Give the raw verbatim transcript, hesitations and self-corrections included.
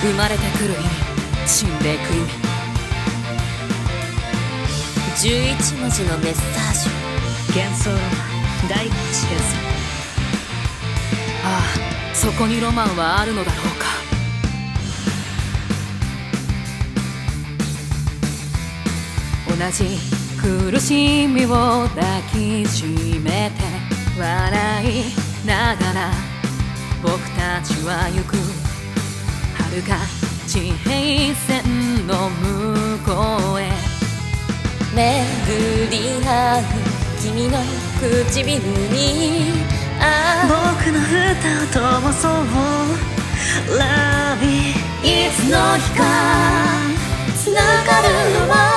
生まれてくる意味、死んでいく意味。 じゅういちもじのメッサージ。 幻想ロマン第一連載。 ああ、そこにロマンはあるのだろうか。同じ苦しみを抱きしめて笑いながら僕たちは行く、遥か地平線の向こうへ。 巡り合う君の唇に、ああ僕の歌を灯そう。 Love it いつの日か繋がるのは